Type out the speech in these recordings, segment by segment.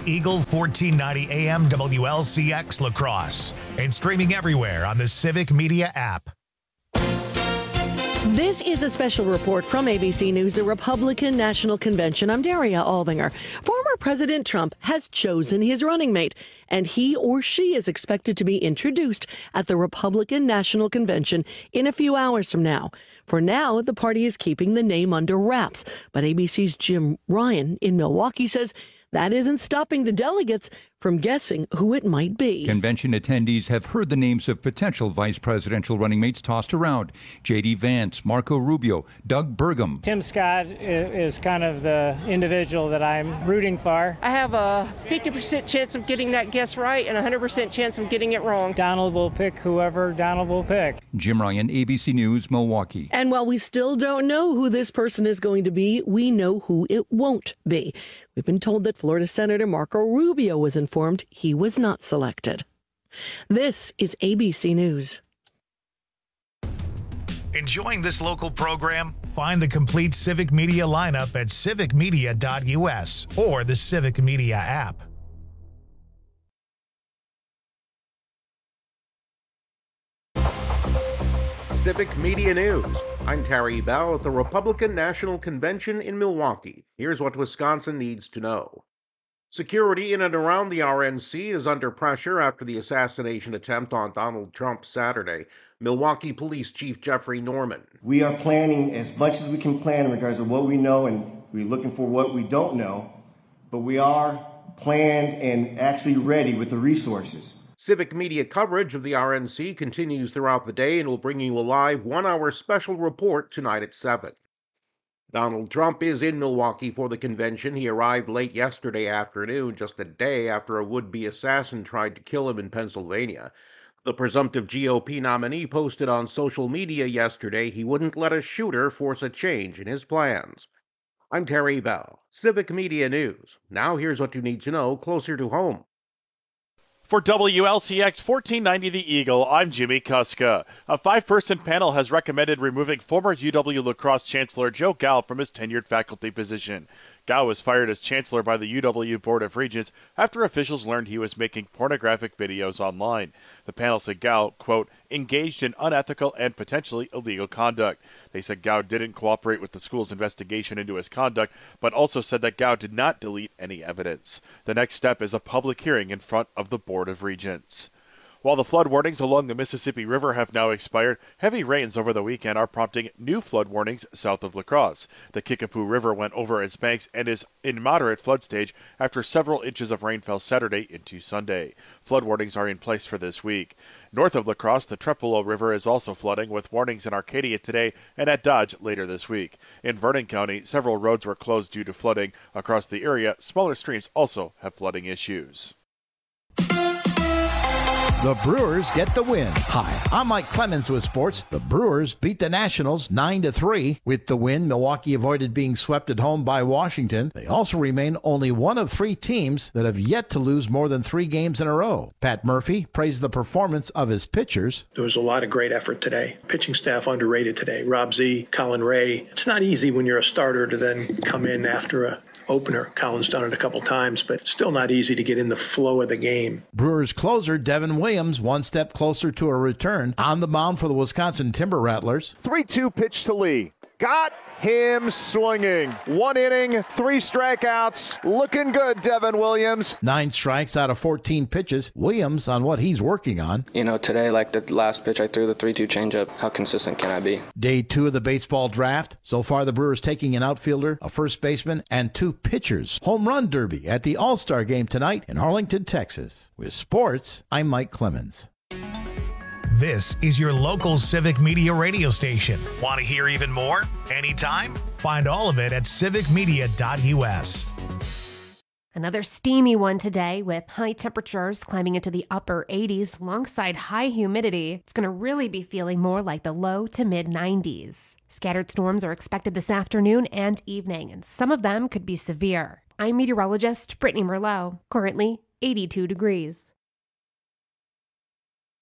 Eagle 1490 AM WLCX La Crosse and streaming everywhere on the Civic Media app. This is a special report from ABC News, the Republican National Convention. I'm Daria Albinger. Former President Trump has chosen his running mate, and he or she is expected to be introduced at the Republican National Convention in a few hours from now. For now, the party is keeping the name under wraps, but ABC's Jim Ryan in Milwaukee says that isn't stopping the delegates from guessing who it might be. Convention attendees have heard the names of potential vice presidential running mates tossed around. J.D. Vance, Marco Rubio, Doug Burgum. Tim Scott is kind of the individual that I'm rooting for. I have a 50% chance of getting that guess right and a 100% chance of getting it wrong. Donald will pick whoever Donald will pick. Jim Ryan, ABC News, Milwaukee. And while we still don't know who this person is going to be, we know who it won't be. We've been told that Florida Senator Marco Rubio was informed he was not selected. This is ABC News. Enjoying this local program? Find the complete Civic Media lineup at civicmedia.us or the Civic Media app. Civic Media News. I'm Terry Bell at the Republican National Convention in Milwaukee. Here's what Wisconsin needs to know. Security in and around the RNC is under pressure after the assassination attempt on Donald Trump Saturday. Milwaukee Police Chief Jeffrey Norman. We are planning as much as we can plan in regards to what we know, and we're looking for what we don't know, but we are planned and actually ready with the resources. Civic Media coverage of the RNC continues throughout the day and will bring you a live 1-hour special report tonight at 7. Donald Trump is in Milwaukee for the convention. He arrived late yesterday afternoon, just a day after a would-be assassin tried to kill him in Pennsylvania. The presumptive GOP nominee posted on social media yesterday he wouldn't let a shooter force a change in his plans. I'm Terry Bell, Civic Media News. Now here's what you need to know closer to home. For WLCX 1490 The Eagle, I'm Jimmy Kuska. A 5-person panel has recommended removing former UW La Crosse Chancellor Joe Gao from his tenured faculty position. Gao was fired as chancellor by the UW Board of Regents after officials learned he was making pornographic videos online. The panel said Gao, quote, engaged in unethical and potentially illegal conduct. They said Gao didn't cooperate with the school's investigation into his conduct, but also said that Gao did not delete any evidence. The next step is a public hearing in front of the Board of Regents. While the flood warnings along the Mississippi River have now expired, heavy rains over the weekend are prompting new flood warnings south of La Crosse. The Kickapoo River went over its banks and is in moderate flood stage after several inches of rain fell Saturday into Sunday. Flood warnings are in place for this week. North of La Crosse, the Trepolo River is also flooding, with warnings in Arcadia today and at Dodge later this week. In Vernon County, several roads were closed due to flooding. Across the area, smaller streams also have flooding issues. The Brewers get the win. Hi, I'm Mike Clemens with sports. The Brewers beat the Nationals 9-3. With the win, Milwaukee avoided being swept at home by Washington. They also remain only one of 3 teams that have yet to lose more than 3 games in a row. Pat Murphy praised the performance of his pitchers. There was a lot of great effort today. Pitching staff underrated today. Rob Z, Colin Ray. It's not easy when you're a starter to then come in after a opener. Colin's done it a couple times, but still not easy to get in the flow of the game. Brewers closer Devin Williams one step closer to a return on the mound for the Wisconsin Timber Rattlers. 3-2 pitch to Lee. Got him swinging. 1 inning, 3 strikeouts. Looking good, Devin Williams. 9 strikes out of 14 pitches. Williams on what he's working on. You know, today, like the last pitch, I threw the 3-2 changeup. How consistent can I be? Day 2 of the baseball draft. So far, the Brewers taking an outfielder, a first baseman, and 2 pitchers. Home run derby at the All-Star game tonight in Arlington, Texas. With sports, I'm Mike Clemens. This is your local Civic Media radio station. Want to hear even more? Anytime? Find all of it at civicmedia.us. Another steamy one today with high temperatures climbing into the upper 80s alongside high humidity. It's going to really be feeling more like the low to mid 90s. Scattered storms are expected this afternoon and evening, and some of them could be severe. I'm meteorologist Brittany Merlot. Currently 82 degrees.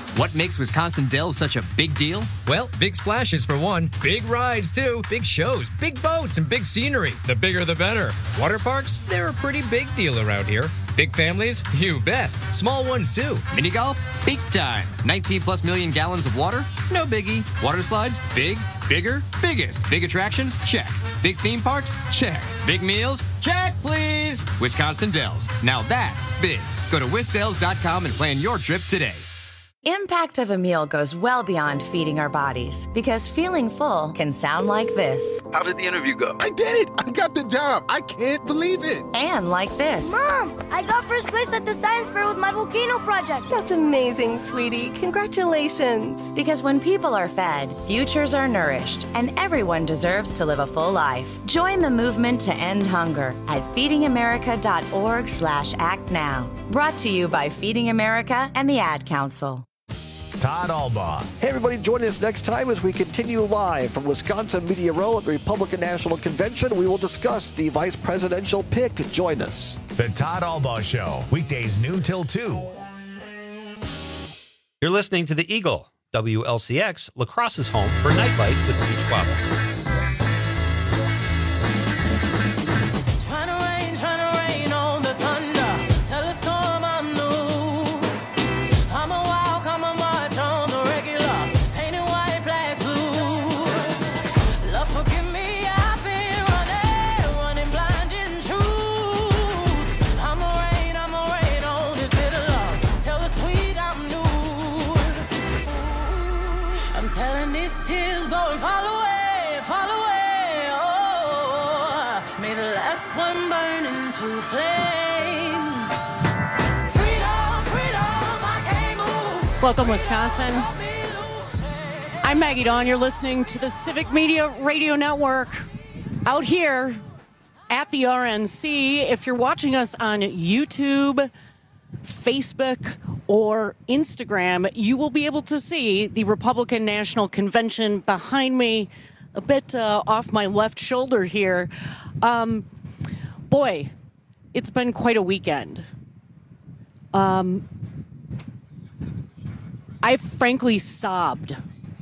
What makes Wisconsin Dells such a big deal? Well, big splashes for one, big rides too, big shows, big boats, and big scenery. The bigger the better. Water parks, they're a pretty big deal around here. Big families? You bet. Small ones too. Mini golf? Big time. 19 plus million gallons of water? No biggie. Water slides? Big, bigger, biggest. Big attractions? Check. Big theme parks? Check. Big meals? Check, please. Wisconsin Dells. Now that's big. Go to wisdells.com and plan your trip today. Impact of a meal goes well beyond feeding our bodies, because feeling full can sound like this. How did the interview go? I did it! I got the job! I can't believe it! And like this. Mom, I got first place at the science fair with my volcano project. That's amazing, sweetie. Congratulations. Because when people are fed, futures are nourished, and everyone deserves to live a full life. Join the movement to end hunger at feedingamerica.org/act now. Brought to you by Feeding America and the Ad Council. Todd Albaugh. Hey, everybody, join us next time as we continue live from Wisconsin Media Row at the Republican National Convention. We will discuss the vice presidential pick. Join us. The Todd Albaugh Show, weekdays noon till 2. You're listening to The Eagle, WLCX, La Crosse's home for Nightlight with Pete Schwabel. Tears going fall away, oh, may the last one burn into flames. Freedom, freedom, I can't move. Welcome, Wisconsin. I'm Maggie Dawn. You're listening to the Civic Media Radio Network out here at the RNC. If you're watching us on YouTube, Facebook, or Instagram, you will be able to see the Republican National Convention behind me, a bit off my left shoulder here. Boy, it's been quite a weekend. I frankly sobbed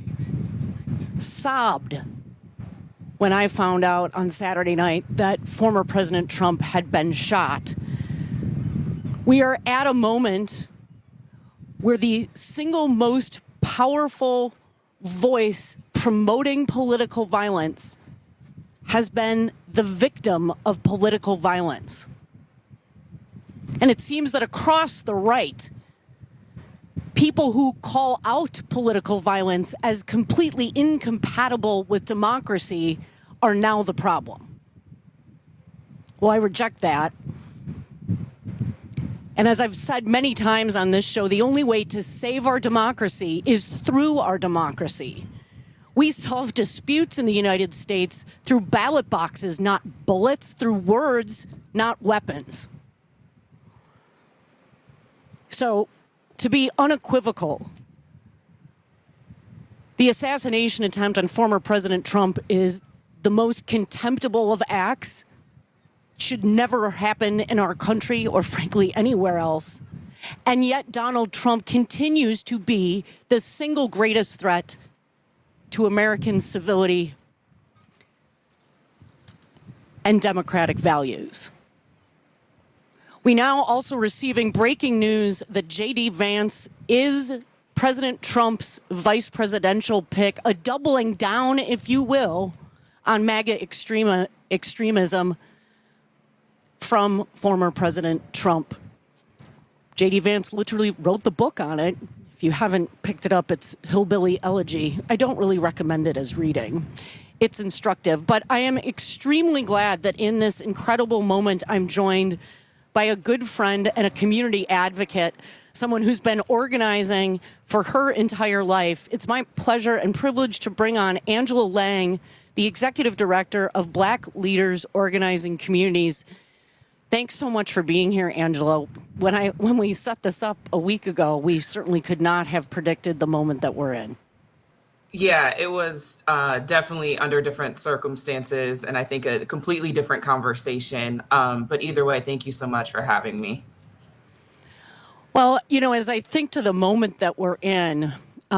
when I found out on Saturday night that former President Trump had been shot. We are at a moment where the single most powerful voice promoting political violence has been the victim of political violence. And it seems that across the right, people who call out political violence as completely incompatible with democracy are now the problem. Well, I reject that. And as I've said many times on this show, the only way to save our democracy is through our democracy. We solve disputes in the United States through ballot boxes, not bullets, through words, not weapons. So, to be unequivocal, the assassination attempt on former President Trump is the most contemptible of acts. Should never happen in our country or frankly anywhere else. And yet Donald Trump continues to be the single greatest threat to American civility and democratic values. We now also receiving breaking news that J.D. Vance is President Trump's vice presidential pick, a doubling down, if you will, on MAGA extremism from former President Trump. J.D. Vance literally wrote the book on it. If you haven't picked it up, it's Hillbilly Elegy. I don't really recommend it as reading. It's instructive, but I am extremely glad that in this incredible moment, I'm joined by a good friend and a community advocate, someone who's been organizing for her entire life. It's my pleasure and privilege to bring on Angela Lang, the executive director of Black Leaders Organizing Communities. Thanks so much for being here, Angela. When we set this up a week ago, we certainly could not have predicted the moment that we're in. Yeah, it was definitely under different circumstances, and I think a completely different conversation. But either way, thank you so much for having me. Well, as I think to the moment that we're in,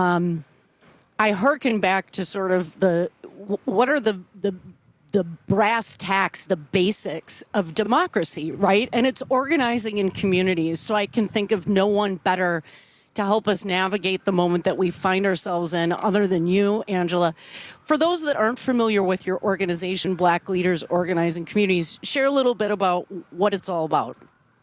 I hearken back to sort of what are the brass tacks, the basics of democracy, right? And it's organizing in communities. So I can think of no one better to help us navigate the moment that we find ourselves in other than you, Angela. For those that aren't familiar with your organization, Black Leaders Organizing Communities, share a little bit about what it's all about.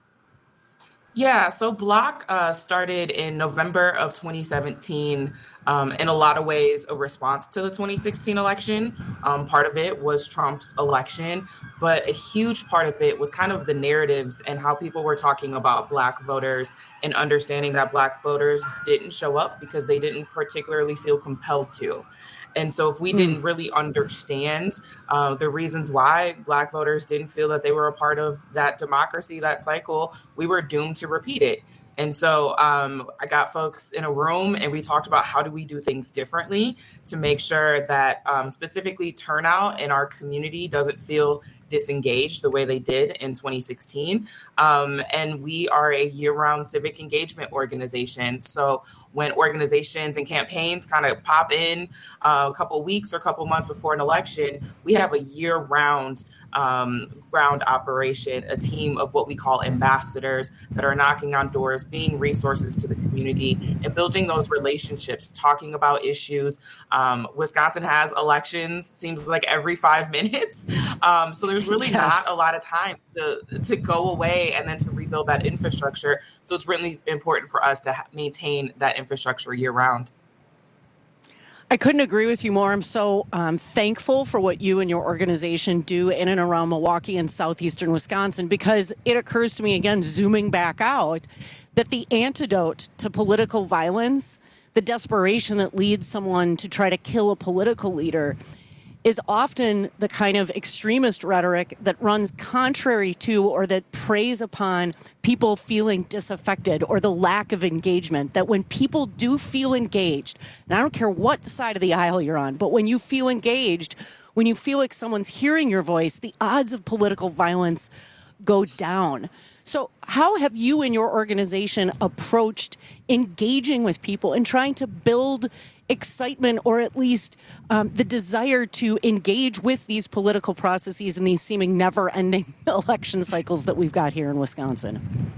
Yeah, so Block started in November of 2017. In a lot of ways, a response to the 2016 election. Part of it was Trump's election, but a huge part of it was kind of the narratives and how people were talking about Black voters and understanding that Black voters didn't show up because they didn't particularly feel compelled to. And so if we didn't really understand the reasons why Black voters didn't feel that they were a part of that democracy, that cycle, we were doomed to repeat it. And so I got folks in a room and we talked about how do we do things differently to make sure that specifically turnout in our community doesn't feel disengaged the way they did in 2016. And we are a year-round civic engagement organization. So when organizations and campaigns kind of pop in a couple weeks or a couple months before an election, we have a year-round ground operation, a team of what we call ambassadors that are knocking on doors, being resources to the community and building those relationships, talking about issues. Wisconsin has elections, seems like every 5 minutes. So there's really not a lot of time to go away and then to rebuild that infrastructure. So it's really important for us to maintain that infrastructure year round. I couldn't agree with you more. I'm so thankful for what you and your organization do in and around Milwaukee and southeastern Wisconsin, because it occurs to me, again, zooming back out, that the antidote to political violence, the desperation that leads someone to try to kill a political leader, is often the kind of extremist rhetoric that runs contrary to or that preys upon people feeling disaffected or the lack of engagement. That when people do feel engaged, and I don't care what side of the aisle you're on, but when you feel engaged, when you feel like someone's hearing your voice, the odds of political violence go down. So how have you and your organization approached engaging with people and trying to build excitement or at least the desire to engage with these political processes and these seeming never-ending election cycles that we've got here in Wisconsin?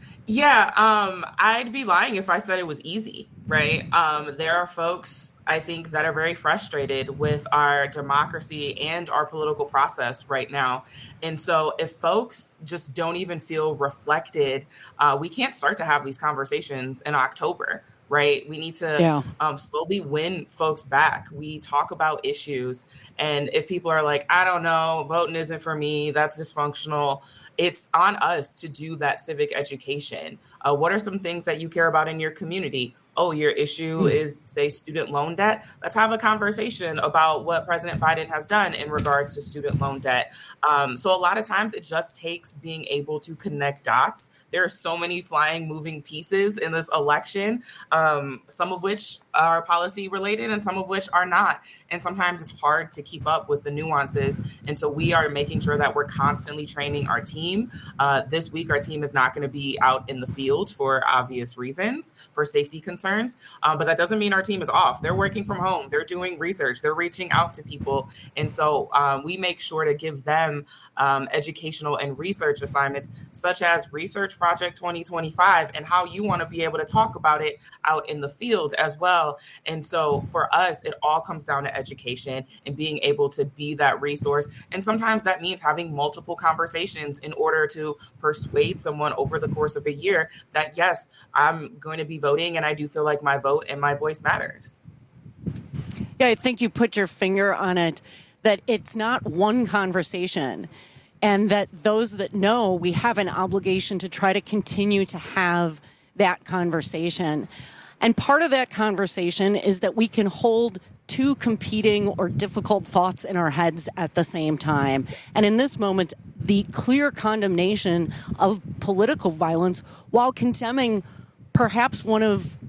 Yeah, I'd be lying if I said it was easy, right? There are folks, I think, that are very frustrated with our democracy and our political process right now. And so if folks just don't even feel reflected, we can't start to have these conversations in October. Right. We need to slowly win folks back. We talk about issues. And if people are like, I don't know, voting isn't for me, that's dysfunctional. It's on us to do that civic education. What are some things that you care about in your community? Oh, your issue is, say, student loan debt. Let's have a conversation about what President Biden has done in regards to student loan debt. So a lot of times it just takes being able to connect dots. There are so many flying, moving pieces in this election, some of which are policy related and some of which are not. And sometimes it's hard to keep up with the nuances. And so we are making sure that we're constantly training our team. This week, our team is not going to be out in the field for obvious reasons, for safety concerns. But that doesn't mean our team is off. They're working from home. They're doing research. They're reaching out to people. And so we make sure to give them educational and research assignments, such as Research Project 2025, and how you want to be able to talk about it out in the field as well. And so for us, it all comes down to education and being able to be that resource. And sometimes that means having multiple conversations in order to persuade someone over the course of a year that, yes, I'm going to be voting and I do feel like my vote and my voice matters. Yeah, I think you put your finger on it, that it's not one conversation, and that those that know, we have an obligation to try to continue to have that conversation. And part of that conversation is that we can hold two competing or difficult thoughts in our heads at the same time. And in this moment, the clear condemnation of political violence while condemning perhaps one of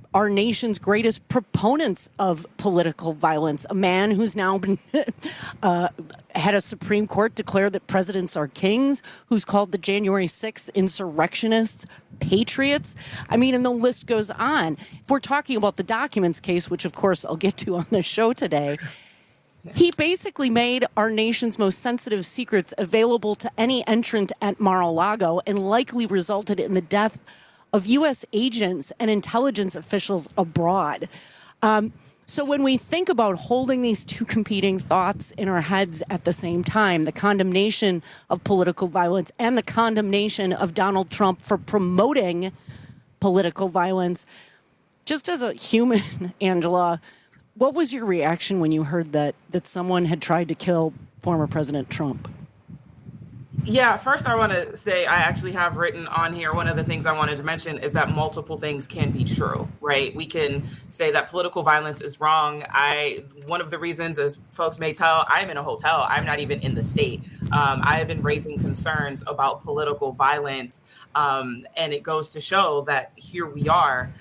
our nation's greatest proponents of political violence, a man who's now been had a Supreme Court declare that presidents are kings, who's called the January 6th insurrectionists patriots. I mean, and the list goes on. If we're talking about the documents case, which of course I'll get to on the show today, he basically made our nation's most sensitive secrets available to any entrant at Mar-a-Lago and likely resulted in the death of U.S. agents and intelligence officials abroad. So when we think about holding these two competing thoughts in our heads at the same time, the condemnation of political violence and the condemnation of Donald Trump for promoting political violence, just as a human, Angela, what was your reaction when you heard that someone had tried to kill former President Trump? Yeah, first I want to say I actually have written on here, one of the things I wanted to mention is that multiple things can be true, right? We can say that political violence is wrong. One of the reasons, as folks may tell, I'm in a hotel. I'm not even in the state. I have been raising concerns about political violence, and it goes to show that here we are.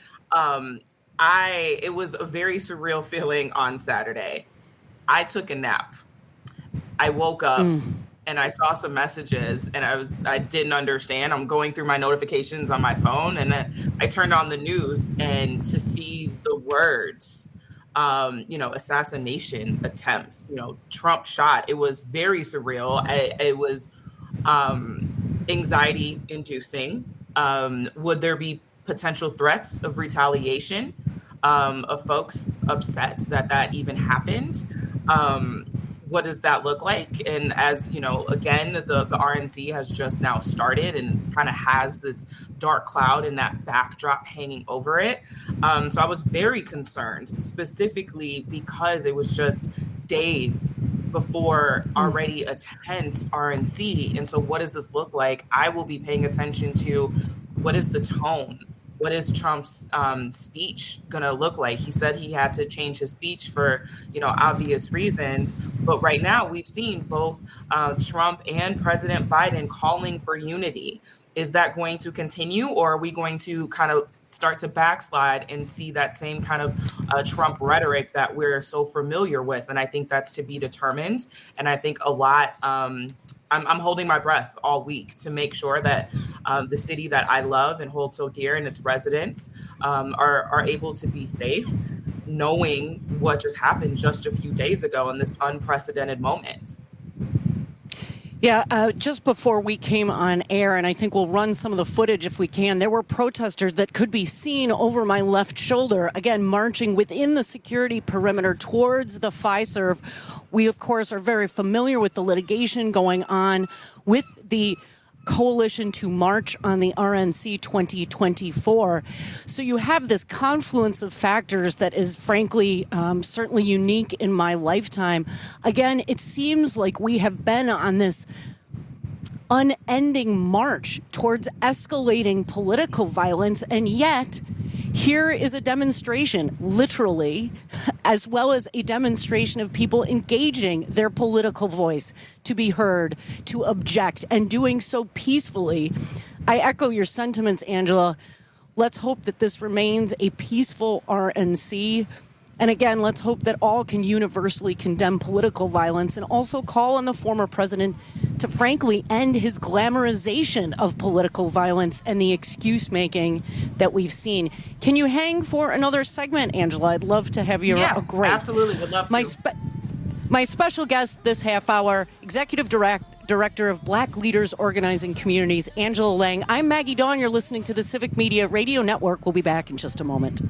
It was a very surreal feeling on Saturday. I took a nap. I woke up. And I saw some messages and I didn't understand. I'm going through my notifications on my phone and then I turned on the news and to see the words, assassination attempts, Trump shot. It was very surreal. It was anxiety inducing. Would there be potential threats of retaliation of folks upset that even happened? What does that look like? And as you know, again, the RNC has just now started and kind of has this dark cloud and that backdrop hanging over it. So I was very concerned, specifically because it was just days before already a tense RNC. And so what does this look like? I will be paying attention to what is the tone? What is Trump's speech going to look like? He said he had to change his speech for, obvious reasons. But right now we've seen both Trump and President Biden calling for unity. Is that going to continue, or are we going to kind of start to backslide and see that same kind of Trump rhetoric that we're so familiar with? And I think that's to be determined. And I think a lot, I'm holding my breath all week to make sure that the city that I love and hold so dear and its residents are able to be safe, knowing what just happened just a few days ago in this unprecedented moment. Yeah, just before we came on air, and I think we'll run some of the footage if we can, there were protesters that could be seen over my left shoulder, again, marching within the security perimeter towards the Fiserv. We, of course, are very familiar with the litigation going on with the coalition to march on the RNC 2024. So you have this confluence of factors that is frankly certainly unique in my lifetime. Again, it seems like we have been on this unending march towards escalating political violence, and yet here is a demonstration, literally, as well as a demonstration of people engaging their political voice to be heard, to object, and doing so peacefully. I echo your sentiments, Angela. Let's hope that this remains a peaceful RNC. And again, let's hope that all can universally condemn political violence and also call on the former president to frankly end his glamorization of political violence and the excuse making that we've seen. Can you hang for another segment, Angela? I'd love to have you. Yeah, great. Absolutely. Would love to. My special guest this half hour, Executive Director of Black Leaders Organizing Communities, Angela Lang. I'm Maggie Dawn. You're listening to the Civic Media Radio Network. We'll be back in just a moment.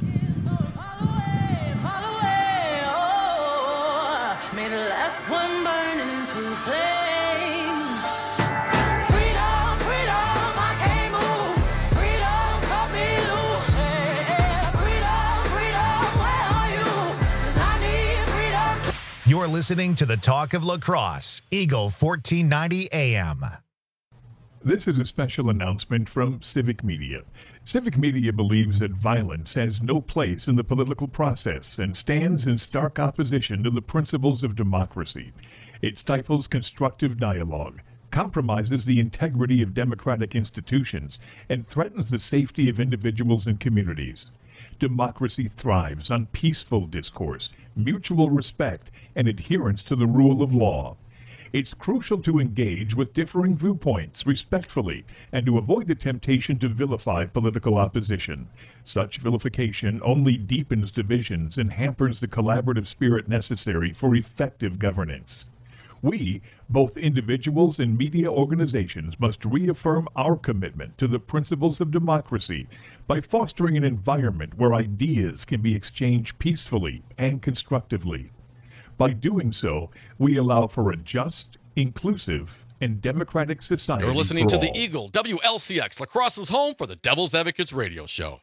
May the last one burn into flames. Freedom, freedom, I can't move. Freedom, cut me loose. Yeah. Freedom, freedom, where are you? 'Cause I need freedom. You're listening to the Talk of La Crosse, Eagle 1490 AM. This is a special announcement from Civic Media. Civic Media believes that violence has no place in the political process and stands in stark opposition to the principles of democracy. It stifles constructive dialogue, compromises the integrity of democratic institutions, and threatens the safety of individuals and communities. Democracy thrives on peaceful discourse, mutual respect, and adherence to the rule of law. It's crucial to engage with differing viewpoints respectfully and to avoid the temptation to vilify political opposition. Such vilification only deepens divisions and hampers the collaborative spirit necessary for effective governance. We, both individuals and media organizations, must reaffirm our commitment to the principles of democracy by fostering an environment where ideas can be exchanged peacefully and constructively. By doing so, we allow for a just, inclusive, and democratic society. You're listening for to all. the Eagle, WLCX, Lacrosse's home for the Devil's Advocates radio show.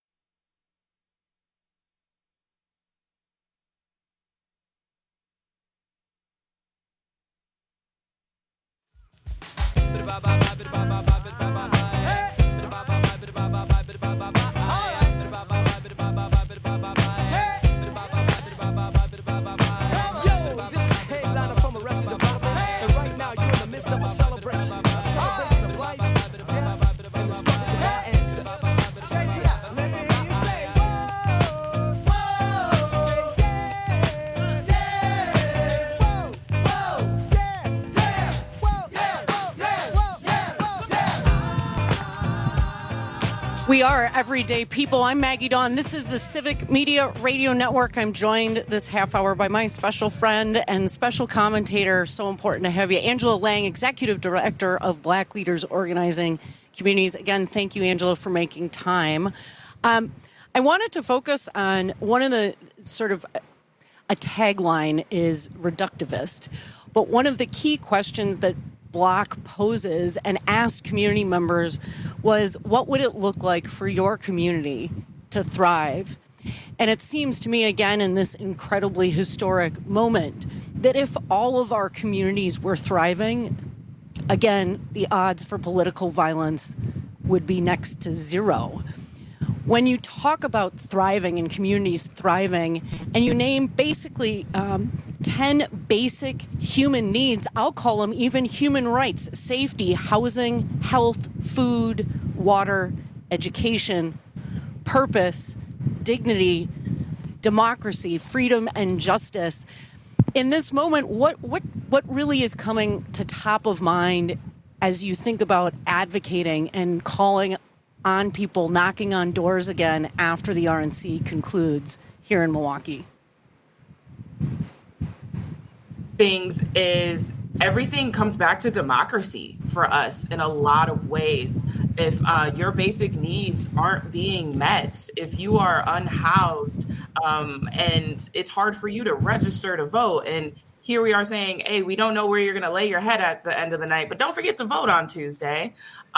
Of a celebration of life, death, and the struggles of our ancestors. Check it out. Let me hear you say, whoa, whoa, yeah, yeah, whoa, whoa, yeah, yeah, whoa, yeah, whoa, yeah, whoa, yeah, whoa, yeah. We are Everyday People. I'm Maggie Dawn. This is the Civic Media Radio Network. I'm joined this half hour by my special friend and special commentator. So important to have you, Angela Lang, Executive Director of Black Leaders Organizing Communities. Again, thank you, Angela, for making time. I wanted to focus on one of the sort of a tagline is reductivist, but one of the key questions that Block poses and asked community members was, what would it look like for your community to thrive? And it seems to me, again, in this incredibly historic moment, that if all of our communities were thriving, again, the odds for political violence would be next to zero. When you talk about thriving and communities thriving, and you name basically 10 basic human needs, I'll call them even human rights: safety, housing, health, food, water, education, purpose, dignity, democracy, freedom, and justice. In this moment, what really is coming to top of mind as you think about advocating and calling on people, knocking on doors again after the RNC concludes here in Milwaukee? Things is everything comes back to democracy for us in a lot of ways. If your basic needs aren't being met, if you are unhoused, and it's hard for you to register to vote, and here we are saying, hey, we don't know where you're going to lay your head at the end of the night, but don't forget to vote on Tuesday.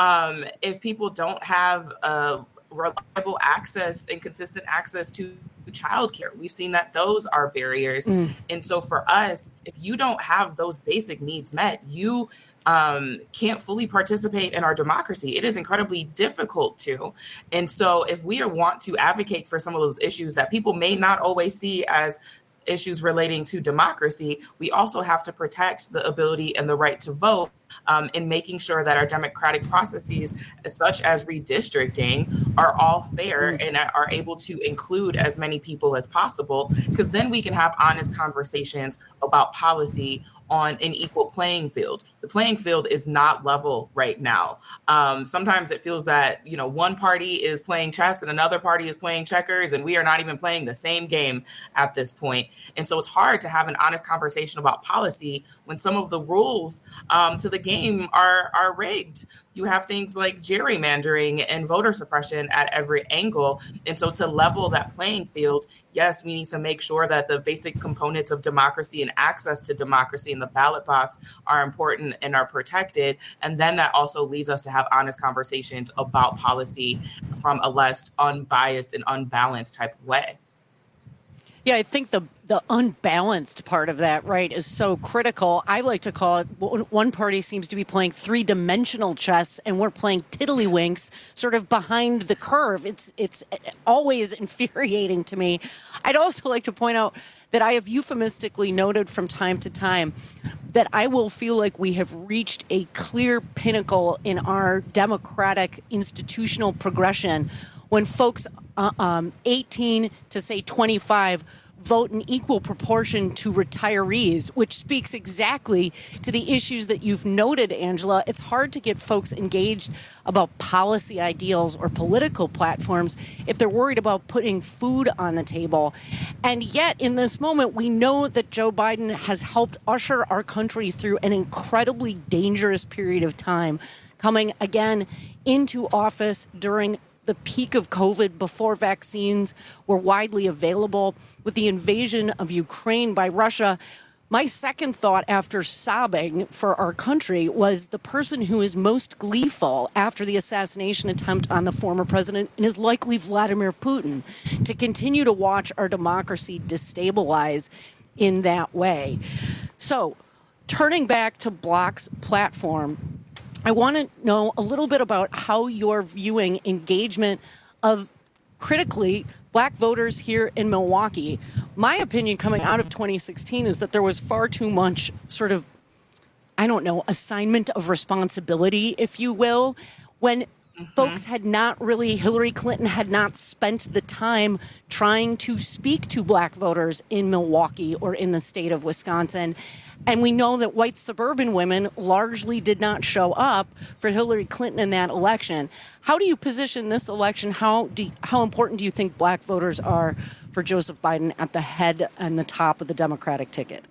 If people don't have reliable access and consistent access to childcare, we've seen that those are barriers. And so for us, if you don't have those basic needs met, you can't fully participate in our democracy. It is incredibly difficult to. And so if we want to advocate for some of those issues that people may not always see as issues relating to democracy, we also have to protect the ability and the right to vote, in making sure that our democratic processes, such as redistricting, are all fair and are able to include as many people as possible, because then we can have honest conversations about policy on an equal playing field. The playing field is not level right now. Sometimes it feels that, one party is playing chess and another party is playing checkers, and we are not even playing the same game at this point. And so it's hard to have an honest conversation about policy when some of the rules to the game are rigged. You have things like gerrymandering and voter suppression at every angle. And so to level that playing field, yes, we need to make sure that the basic components of democracy and access to democracy in the ballot box are important and are protected. And then that also leads us to have honest conversations about policy from a less unbiased and unbalanced type of way. Yeah, I think the unbalanced part of that, right, is so critical. I like to call it, one party seems to be playing three-dimensional chess, and we're playing tiddlywinks sort of behind the curve. It's always infuriating to me. I'd also like to point out that I have euphemistically noted from time to time that I will feel like we have reached a clear pinnacle in our democratic institutional progression when folks 18 to say 25 vote in equal proportion to retirees, which speaks exactly to the issues that you've noted, Angela. It's hard to get folks engaged about policy ideals or political platforms if they're worried about putting food on the table. And yet, in this moment, we know that Joe Biden has helped usher our country through an incredibly dangerous period of time, coming again into office during the peak of COVID, before vaccines were widely available, with the invasion of Ukraine by Russia. My second thought after sobbing for our country was the person who is most gleeful after the assassination attempt on the former president is likely Vladimir Putin, to continue to watch our democracy destabilize in that way. So, turning back to Block's platform, I want to know a little bit about how you're viewing engagement of, critically, Black voters here in Milwaukee. My opinion coming out of 2016 is that there was far too much sort of, I don't know, assignment of responsibility, if you will, when folks had not really, Hillary Clinton had not spent the time trying to speak to Black voters in Milwaukee or in the state of Wisconsin. And we know that white suburban women largely did not show up for Hillary Clinton in that election. How do you position this election? How important do you think Black voters are for Joseph Biden at the head and the top of the Democratic ticket?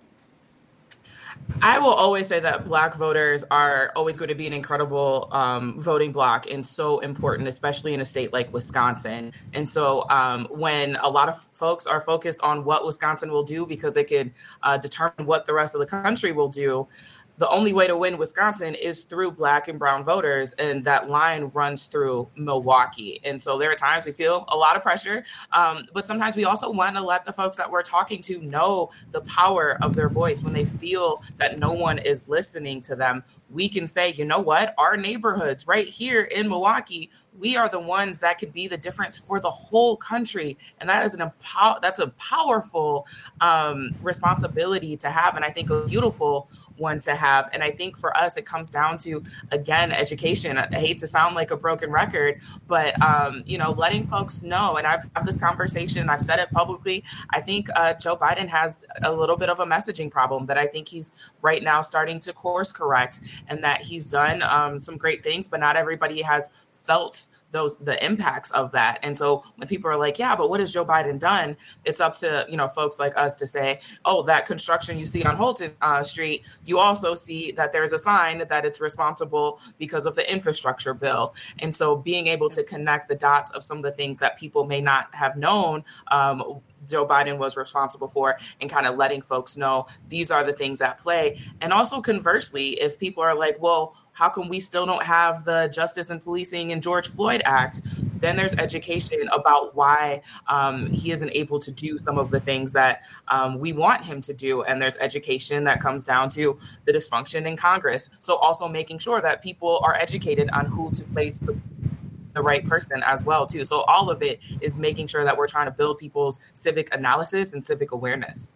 I will always say that Black voters are always going to be an incredible voting bloc and so important, especially in a state like Wisconsin. And so when a lot of folks are focused on what Wisconsin will do because it could determine what the rest of the country will do, the only way to win Wisconsin is through Black and brown voters, and that line runs through Milwaukee. And so there are times we feel a lot of pressure, but sometimes we also want to let the folks that we're talking to know the power of their voice. When they feel that no one is listening to them, we can say, you know what, our neighborhoods right here in Milwaukee, we are the ones that could be the difference for the whole country. And that is that's a powerful responsibility to have. And I think a beautiful one to have. And I think for us, it comes down to, again, education. I hate to sound like a broken record, but, letting folks know, and I've had this conversation, I've said it publicly, I think Joe Biden has a little bit of a messaging problem that I think he's right now starting to course correct, and that he's done some great things, but not everybody has felt the impacts of that. And so when people are like, yeah, but what has Joe Biden done? It's up to, folks like us to say, oh, that construction you see on Holton Street, you also see that there's a sign that it's responsible because of the infrastructure bill. And so being able to connect the dots of some of the things that people may not have known Joe Biden was responsible for, and kind of letting folks know these are the things at play. And also conversely, if people are like, well, how come we still don't have the Justice and Policing and George Floyd Act? Then there's education about why he isn't able to do some of the things that we want him to do. And there's education that comes down to the dysfunction in Congress. So also making sure that people are educated on who to place the right person as well, too. So all of it is making sure that we're trying to build people's civic analysis and civic awareness.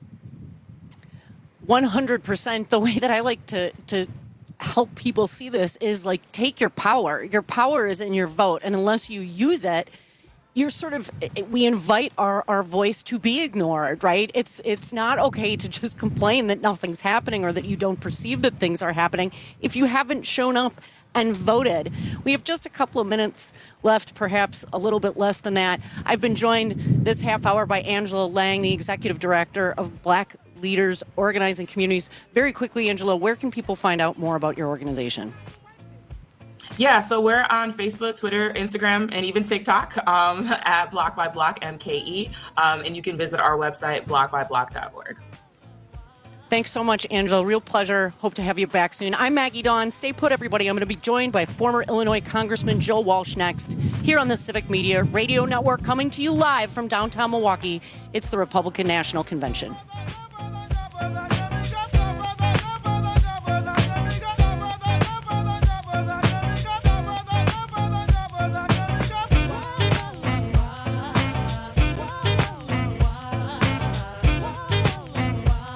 100%. The way that I like to help people see this is like, take your power. Your power is in your vote. And unless you use it, you're we invite our voice to be ignored, right? It's not okay to just complain that nothing's happening or that you don't perceive that things are happening if you haven't shown up and voted. We have just a couple of minutes left, perhaps a little bit less than that. I've been joined this half hour by Angela Lang, the Executive Director of Black Leaders Organizing Communities. Very quickly, Angela, where can people find out more about your organization? Yeah, so we're on Facebook, Twitter, Instagram, and even TikTok at Block by Block MKE. And you can visit our website, blockbyblock.org. Thanks so much, Angela. Real pleasure. Hope to have you back soon. I'm Maggie Dawn. Stay put, everybody. I'm going to be joined by former Illinois Congressman Joe Walsh next here on the Civic Media Radio Network, coming to you live from downtown Milwaukee. It's the Republican National Convention.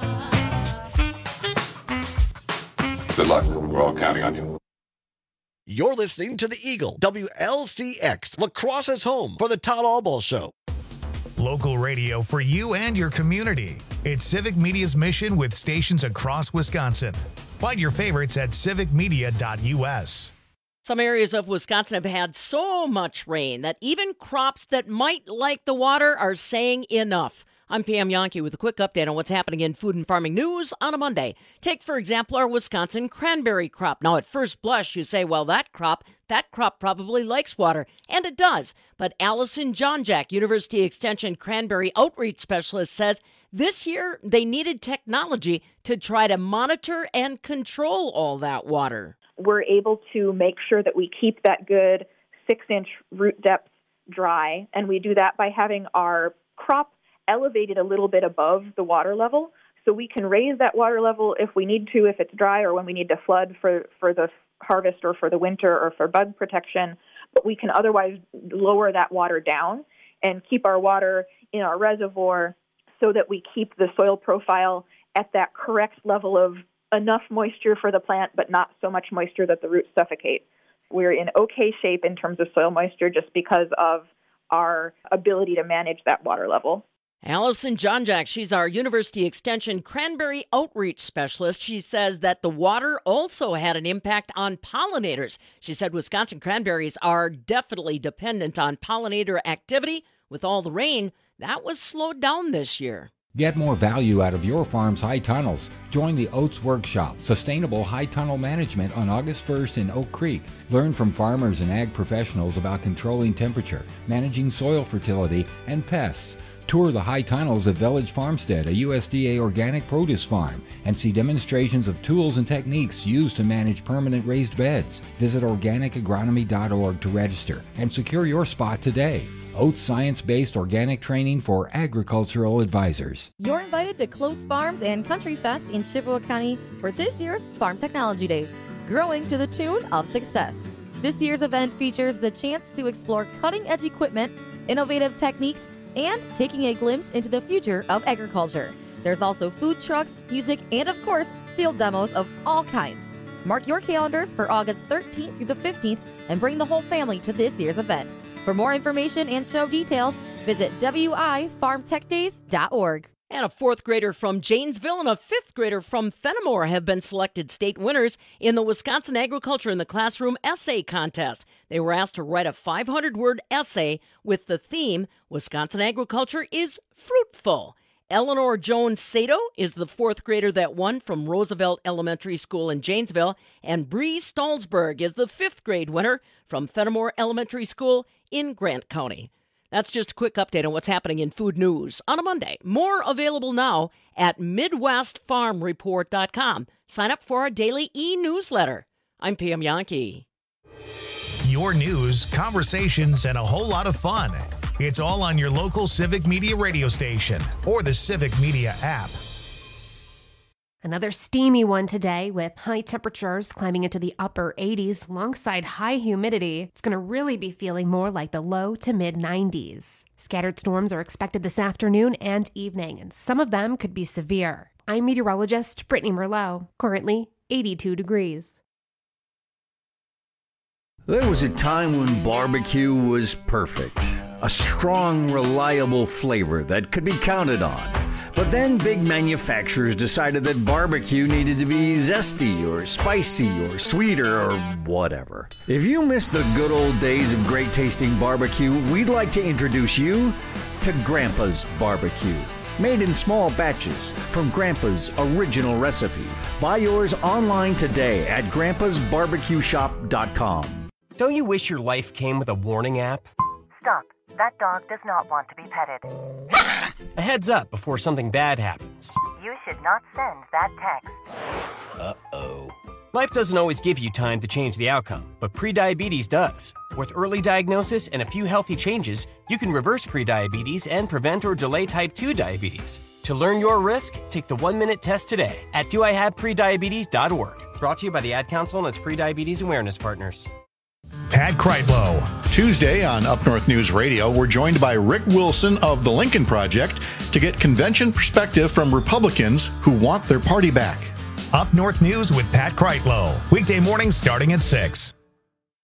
Good luck. We're all counting on you. You're listening to the Eagle, WLCX, La Crosse's home for the Todd Albaugh Show. Local radio for you and your community. It's Civic Media's mission with stations across Wisconsin. Find your favorites at civicmedia.us. Some areas of Wisconsin have had so much rain that even crops that might like the water are saying enough. I'm Pam Yonke with a quick update on what's happening in food and farming news on a Monday. Take, for example, our Wisconsin cranberry crop. Now, at first blush, you say, well, that crop probably likes water, and it does. But Allison Johnjack, University Extension Cranberry Outreach Specialist, says this year they needed technology to try to monitor and control all that water. We're able to make sure that we keep that good 6-inch root depth dry, and we do that by having our crop elevated a little bit above the water level, so we can raise that water level if we need to, if it's dry, or when we need to flood for the harvest or for the winter or for bug protection. But we can otherwise lower that water down and keep our water in our reservoir so that we keep the soil profile at that correct level of enough moisture for the plant, but not so much moisture that the roots suffocate. We're in okay shape in terms of soil moisture just because of our ability to manage that water level. Allison Johnjack, she's our University Extension Cranberry Outreach Specialist. She says that the water also had an impact on pollinators. She said Wisconsin cranberries are definitely dependent on pollinator activity. With all the rain, that was slowed down this year. Get more value out of your farm's high tunnels. Join the Oats Workshop, Sustainable High Tunnel Management, on August 1st in Oak Creek. Learn from farmers and ag professionals about controlling temperature, managing soil fertility, and pests. Tour the high tunnels at Village Farmstead, a USDA organic produce farm, and see demonstrations of tools and techniques used to manage permanent raised beds. Visit organicagronomy.org to register and secure your spot today. Oats science-based organic training for agricultural advisors. You're invited to Close Farms and Country Fest in Chippewa County for this year's Farm Technology Days, growing to the tune of success. This year's event features the chance to explore cutting-edge equipment, innovative techniques, and taking a glimpse into the future of agriculture. There's also food trucks, music, and of course, field demos of all kinds. Mark your calendars for August 13th through the 15th and bring the whole family to this year's event. For more information and show details, visit wifarmtechdays.org. And a 4th grader from Janesville and a 5th grader from Fenimore have been selected state winners in the Wisconsin Agriculture in the Classroom essay contest. They were asked to write a 500-word essay with the theme, Wisconsin Agriculture is Fruitful. Eleanor Jones Sato is the 4th grader that won from Roosevelt Elementary School in Janesville, and Bree Stolzberg is the 5th grade winner from Fenimore Elementary School in Grant County. That's just a quick update on what's happening in food news on a Monday. More available now at MidwestFarmReport.com. Sign up for our daily e-newsletter. I'm Pam Yonke. Your news, conversations, and a whole lot of fun. It's all on your local Civic Media radio station or the Civic Media app. Another steamy one today with high temperatures climbing into the upper 80s alongside high humidity. It's going to really be feeling more like the low to mid 90s. Scattered storms are expected this afternoon and evening, and some of them could be severe. I'm meteorologist Brittany Merlot, currently 82 degrees. There was a time when barbecue was perfect. A strong, reliable flavor that could be counted on. But then big manufacturers decided that barbecue needed to be zesty or spicy or sweeter or whatever. If you miss the good old days of great tasting barbecue, we'd like to introduce you to Grandpa's Barbecue. Made in small batches from Grandpa's original recipe. Buy yours online today at grandpasbarbecueshop.com. Don't you wish your life came with a warning app? Stop. That dog does not want to be petted. A heads up before something bad happens. You should not send that text. Uh-oh. Life doesn't always give you time to change the outcome, but prediabetes does. With early diagnosis and a few healthy changes, you can reverse prediabetes and prevent or delay type 2 diabetes. To learn your risk, take the 1-minute test today at doihaveprediabetes.org. Brought to you by the Ad Council and its prediabetes awareness partners. Pat Kreitlow. Tuesday on Up North News Radio, we're joined by Rick Wilson of the Lincoln Project to get convention perspective from Republicans who want their party back. Up North News with Pat Kreitlow. Weekday mornings starting at 6.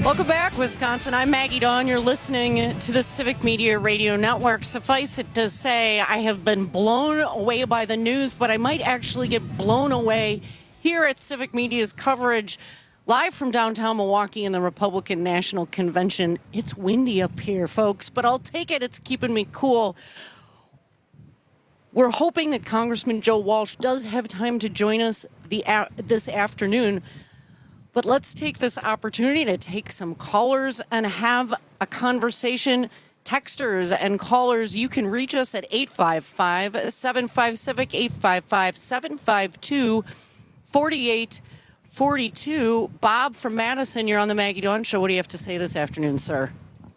Welcome back, Wisconsin. I'm Maggie Dawn. You're listening to the Civic Media Radio Network. Suffice it to say, I have been blown away by the news, but I might actually get blown away here at Civic Media's coverage live from downtown Milwaukee in the Republican National Convention. It's windy up here, folks, but I'll take it. It's keeping me cool. We're hoping that Congressman Joe Walsh does have time to join us this afternoon. But let's take this opportunity to take some callers and have a conversation. Texters and callers, you can reach us at 855-75-CIVIC, 855-752-4842. Bob from Madison, you're on the Maggie Dawn Show. What do you have to say this afternoon, sir?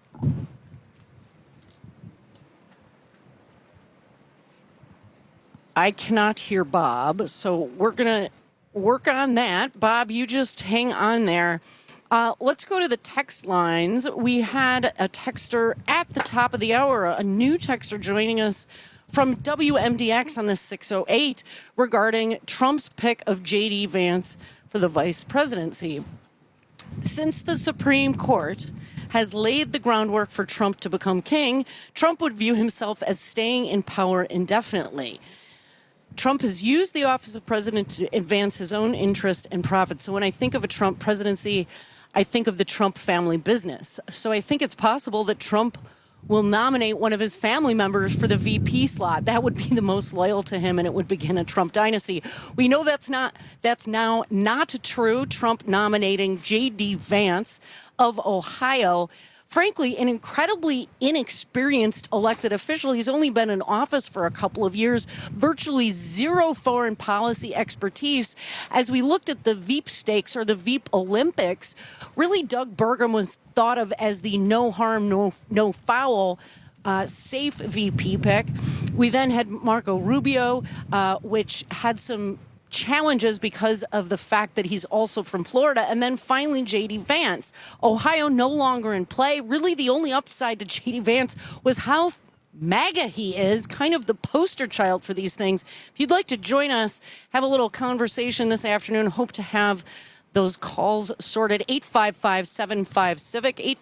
I cannot hear Bob, so we're going to work on that. Bob, you just hang on there. Let's go to the text lines. We had a texter at the top of the hour, a new texter joining us from WMDX on the 608 regarding Trump's pick of J.D. Vance for the vice presidency. Since the Supreme Court has laid the groundwork for Trump to become king, Trump would view himself as staying in power indefinitely. Trump has used the office of president to advance his own interest and profit. So when I think of a Trump presidency, I think of the Trump family business. So I think it's possible that Trump will nominate one of his family members for the VP slot. That would be the most loyal to him, and it would begin a Trump dynasty. We know that's now not true. Trump nominating J.D. Vance of Ohio. Frankly, an incredibly inexperienced elected official. He's only been in office for a couple of years, virtually zero foreign policy expertise. As we looked at the Veep stakes or the Veep Olympics, really Doug Burgum was thought of as the no harm, no foul safe VP pick. We then had Marco Rubio, which had some challenges because of the fact that he's also from Florida. And then finally, J.D. Vance. Ohio no longer in play. Really, the only upside to J.D. Vance was how MAGA he is, kind of the poster child for these things. If you'd like to join us, have a little conversation this afternoon, hope to have those calls sorted. 855-75-CIVIC,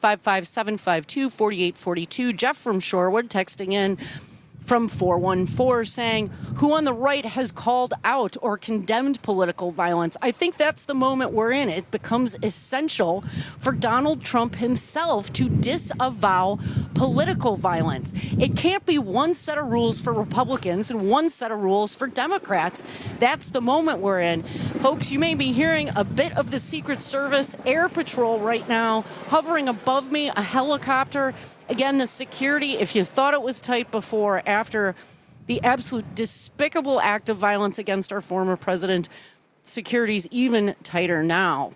855-752-4842. Jeff from Shorewood texting in from 414 saying, who on the right has called out or condemned political violence? I think that's the moment we're in. It becomes essential for Donald Trump himself to disavow political violence. It can't be one set of rules for Republicans and one set of rules for Democrats. That's the moment we're in. Folks, you may be hearing a bit of the Secret Service Air Patrol right now hovering above me, a helicopter. Again, the security, if you thought it was tight before, after the absolute despicable act of violence against our former president, security's even tighter now.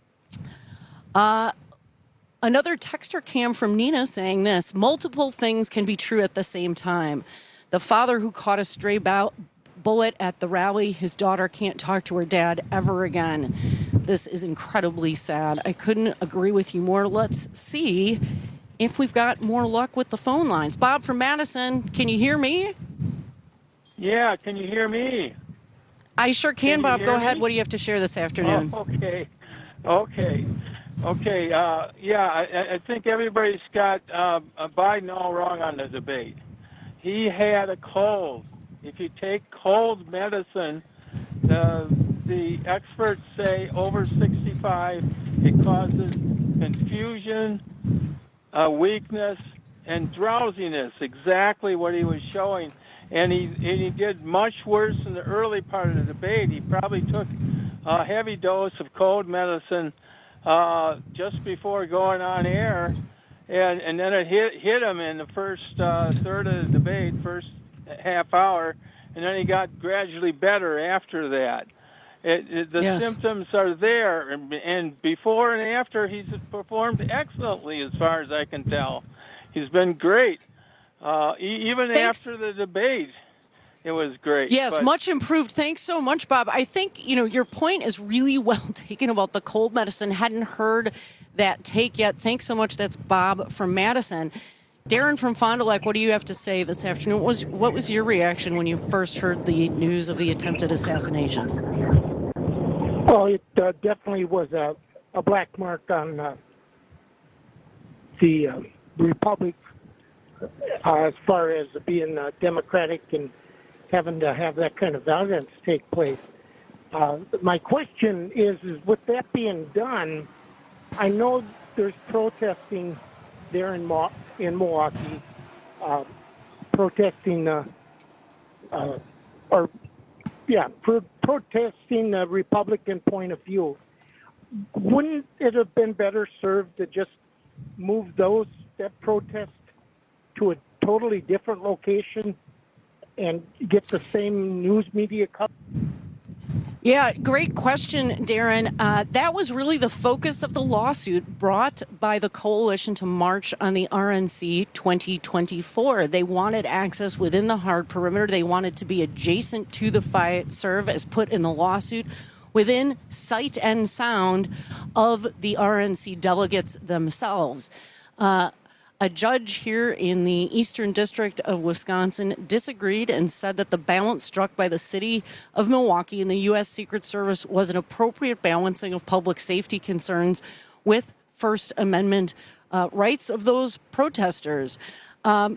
Another texter cam from Nina saying this: multiple things can be true at the same time. The father who caught a stray bullet at the rally, his daughter can't talk to her dad ever again. This is incredibly sad. I couldn't agree with you more. Let's see if we've got more luck with the phone lines. Bob from Madison, can you hear me? Yeah, can you hear me? I sure can, Bob. Go ahead. What do you have to share this afternoon? Oh, okay. I think everybody's got Biden all wrong on the debate. He had a cold. If you take cold medicine, the experts say over 65, it causes confusion, weakness, and drowsiness, exactly what he was showing. And he did much worse in the early part of the debate. He probably took a heavy dose of cold medicine just before going on air, and then it hit him in the first third of the debate, first half hour, and then he got gradually better after that. The symptoms are there, and before and after, he's performed excellently as far as I can tell. He's been great. Even after the debate, it was great. Yes, much improved. Thanks so much, Bob. I think, your point is really well taken about the cold medicine. Hadn't heard that take yet. Thanks so much. That's Bob from Madison. Darren from Fond du Lac, what do you have to say this afternoon? What was your reaction when you first heard the news of the attempted assassination? Well, it definitely was a black mark on the Republic as far as being democratic and having to have that kind of violence take place. My question is with that being done, I know there's protesting there in Milwaukee, protesting protesting the Republican point of view. Wouldn't it have been better served to just move that protest to a totally different location and get the same news media coverage? Yeah, great question, Darren. That was really the focus of the lawsuit brought by the coalition to march on the RNC 2024. They wanted access within the hard perimeter. They wanted to be adjacent to the serve, as put in the lawsuit, within sight and sound of the RNC delegates themselves. A judge here in the Eastern District of Wisconsin disagreed and said that the balance struck by the city of Milwaukee and the U.S. Secret Service was an appropriate balancing of public safety concerns with First Amendment rights of those protesters. I'm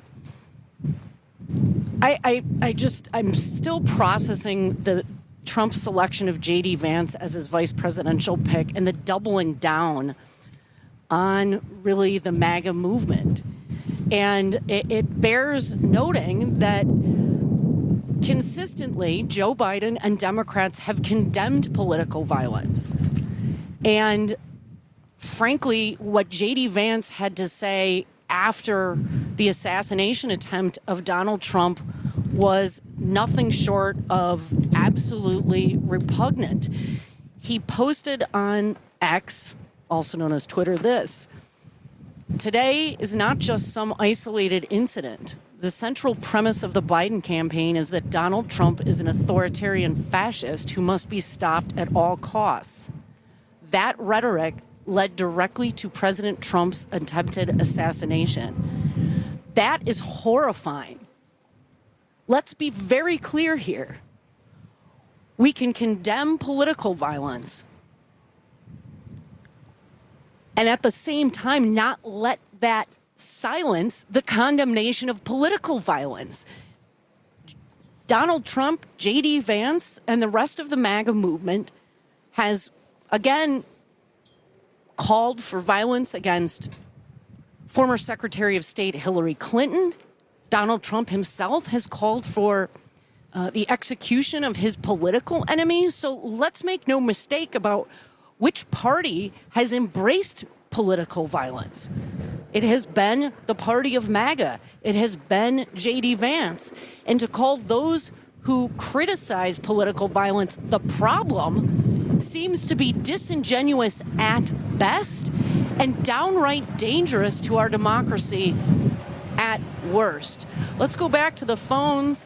still processing the Trump selection of J.D. Vance as his vice presidential pick and the doubling down on really the MAGA movement. And it bears noting that consistently Joe Biden and Democrats have condemned political violence. And frankly, what J.D. Vance had to say after the assassination attempt of Donald Trump was nothing short of absolutely repugnant. He posted on X, also known as Twitter, this: "Today is not just some isolated incident. The central premise of the Biden campaign is that Donald Trump is an authoritarian fascist who must be stopped at all costs. That rhetoric led directly to President Trump's attempted assassination." That is horrifying. Let's be very clear here. We can condemn political violence and at the same time not let that silence the condemnation of political violence. Donald Trump, J.D. Vance, and the rest of the MAGA movement has, again, called for violence against former Secretary of State Hillary Clinton. Donald Trump himself has called for the execution of his political enemies. So let's make no mistake about which party has embraced political violence. It has been the party of MAGA. It has been J.D. Vance. And to call those who criticize political violence the problem seems to be disingenuous at best and downright dangerous to our democracy at worst. Let's go back to the phones.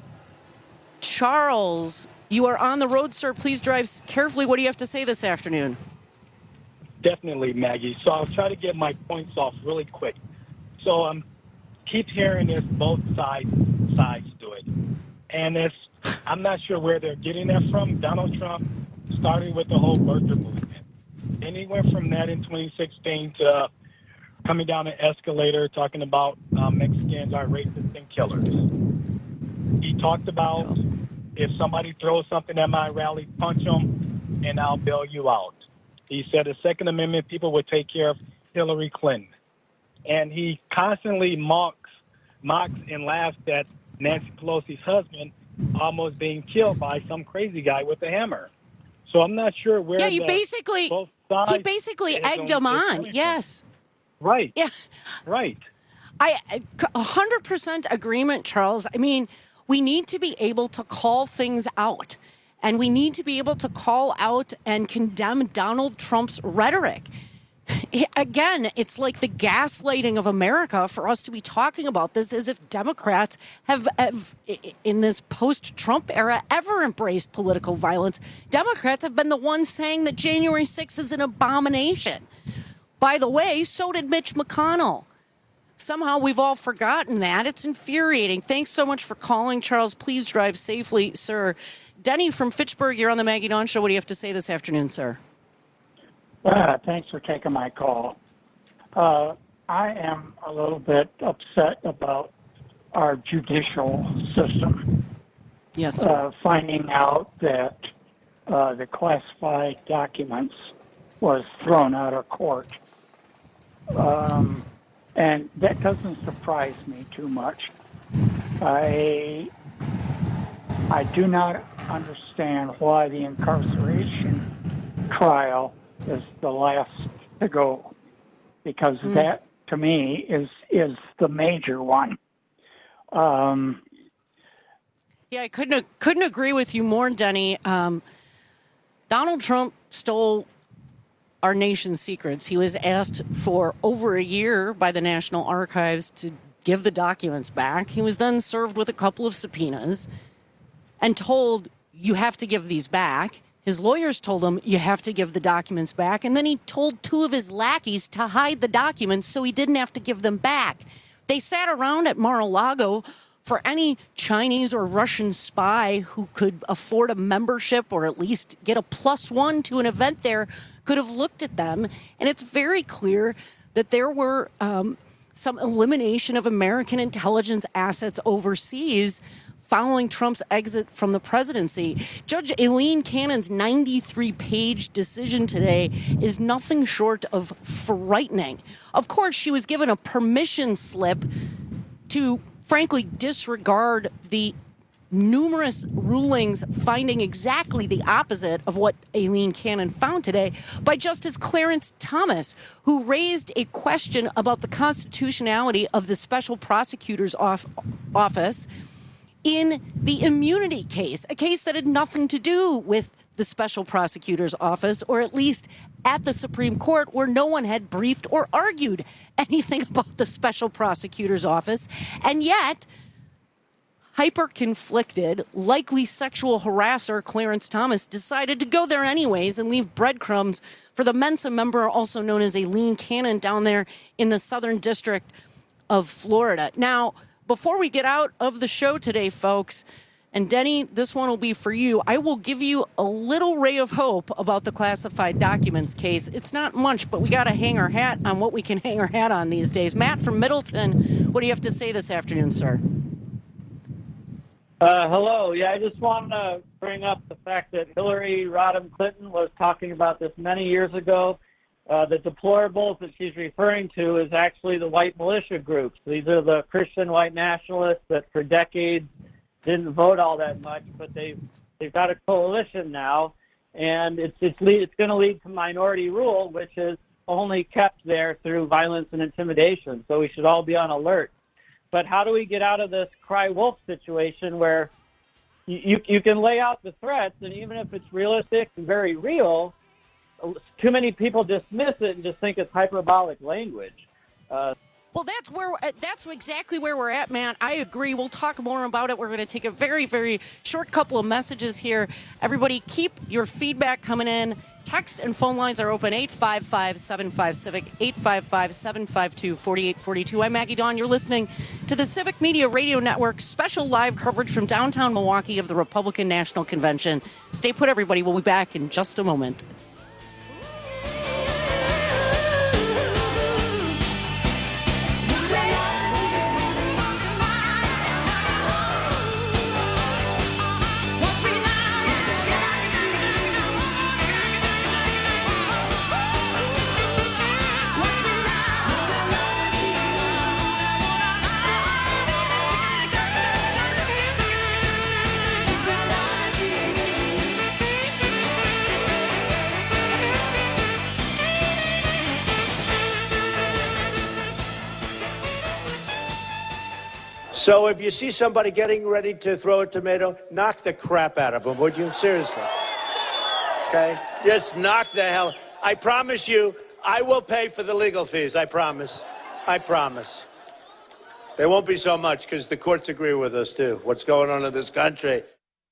Charles, you are on the road, sir. Please drive carefully. What do you have to say this afternoon? Definitely, Maggie. So I'll try to get my points off really quick. So keep hearing this, both sides do it. And I'm not sure where they're getting that from. Donald Trump started with the whole birther movement. Then he went from that in 2016 to coming down an escalator talking about Mexicans are racists and killers. He talked about if somebody throws something at my rally, punch them, and I'll bail you out. He said the Second Amendment people would take care of Hillary Clinton. And he constantly mocks and laughs at Nancy Pelosi's husband almost being killed by some crazy guy with a hammer. So I'm not sure where he basically egged him on. Yes. Right. Yeah. Right. I 100% agreement, Charles. I mean, we need to be able to call things out. And we need to be able to call out and condemn Donald Trump's rhetoric. Again, it's like the gaslighting of America for us to be talking about this as if Democrats have in this post-Trump era, ever embraced political violence. Democrats have been the ones saying that January 6th is an abomination. By the way, so did Mitch McConnell. Somehow we've all forgotten that. It's infuriating. Thanks so much for calling, Charles. Please drive safely, sir. Denny from Fitchburg, you're on the Maggie Dawn Show. What do you have to say this afternoon, sir? Thanks for taking my call. I am a little bit upset about our judicial system. Yes. Finding out that the classified documents was thrown out of court. And that doesn't surprise me too much. I do not understand why the incarceration trial is the last to go, because that, to me, is the major one. Yeah, I couldn't agree with you more, Denny. Donald Trump stole our nation's secrets. He was asked for over a year by the National Archives to give the documents back. He was then served with a couple of subpoenas and told, you have to give these back. His lawyers told him, you have to give the documents back. And then he told two of his lackeys to hide the documents so he didn't have to give them back. They sat around at Mar-a-Lago for any Chinese or Russian spy who could afford a membership or at least get a +1 to an event there could have looked at them. And it's very clear that there were some elimination of American intelligence assets overseas following Trump's exit from the presidency. Judge Aileen Cannon's 93-page decision today is nothing short of frightening. Of course, she was given a permission slip to, frankly, disregard the numerous rulings finding exactly the opposite of what Aileen Cannon found today by Justice Clarence Thomas, who raised a question about the constitutionality of the special prosecutor's office in the immunity case, a case that had nothing to do with the special prosecutor's office, or at least at the Supreme Court, where no one had briefed or argued anything about the special prosecutor's office. And yet, hyper-conflicted, likely sexual harasser Clarence Thomas decided to go there anyways and leave breadcrumbs for the Mensa member, also known as Aileen Cannon, down there in the Southern District of Florida. Now, before we get out of the show today, folks, and Denny, this one will be for you, I will give you a little ray of hope about the classified documents case. It's not much, but we got to hang our hat on what we can hang our hat on these days. Matt from Middleton, what do you have to say this afternoon, sir? Hello. Yeah, I just wanted to bring up the fact that Hillary Rodham Clinton was talking about this many years ago. The deplorables that she's referring to is actually the white militia groups. These are the Christian white nationalists that for decades didn't vote all that much, but they've got a coalition now, and it's going to lead to minority rule, which is only kept there through violence and intimidation. So we should all be on alert. But how do we get out of this cry wolf situation where you can lay out the threats, and even if it's realistic and very real, too many people dismiss it and just think it's hyperbolic language. Well, that's exactly where we're at, Matt. I agree. We'll talk more about it. We're going to take a very, very short couple of messages here. Everybody, keep your feedback coming in. Text and phone lines are open, 855-75-CIVIC, 855-752-4842. I'm Maggie Dawn. You're listening to the Civic Media Radio Network, special live coverage from downtown Milwaukee of the Republican National Convention. Stay put, everybody. We'll be back in just a moment. So if you see somebody getting ready to throw a tomato, knock the crap out of them, would you? Seriously. Okay? Just knock the hell. I promise you, I will pay for the legal fees. I promise. I promise. There won't be so much because the courts agree with us, too. What's going on in this country?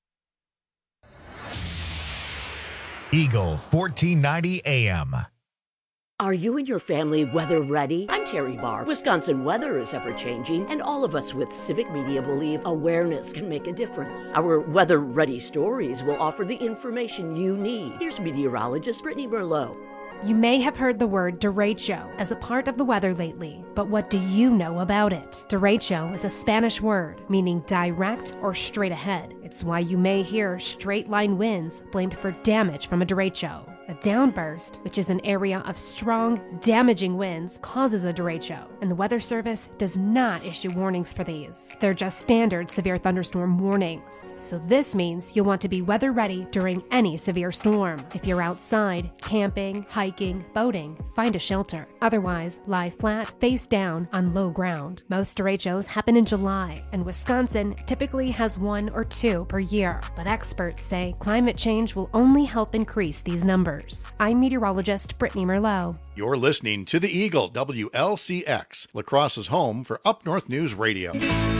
Eagle 1490 AM. Are you and your family weather ready? I'm Terry Barr. Wisconsin weather is ever changing, and all of us with Civic Media believe awareness can make a difference. Our Weather Ready stories will offer the information you need. Here's meteorologist Brittany Merlot. You may have heard the word derecho as a part of the weather lately, but what do you know about it? Derecho is a Spanish word meaning direct or straight ahead. It's why you may hear straight line winds blamed for damage from a derecho. A downburst, which is an area of strong, damaging winds, causes a derecho, and the Weather Service does not issue warnings for these. They're just standard severe thunderstorm warnings. So this means you'll want to be weather ready during any severe storm. If you're outside, camping, hiking, boating, find a shelter. Otherwise, lie flat, face down, on low ground. Most derechos happen in July, and Wisconsin typically has 1 or 2 per year. But experts say climate change will only help increase these numbers. I'm meteorologist Brittany Merlot. You're listening to The Eagle, WLCX, La Crosse's home for Up North News Radio.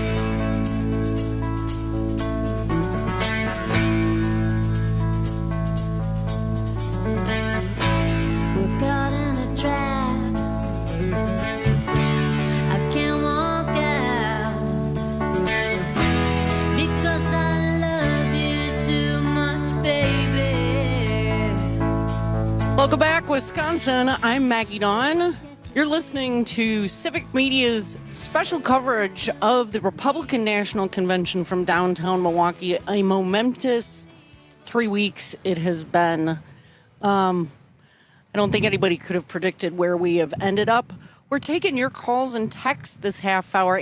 Welcome back, Wisconsin. I'm Maggie Dawn. You're listening to Civic Media's special coverage of the Republican National Convention from downtown Milwaukee. A momentous 3 weeks it has been. I don't think anybody could have predicted where we have ended up. We're taking your calls and texts this half hour,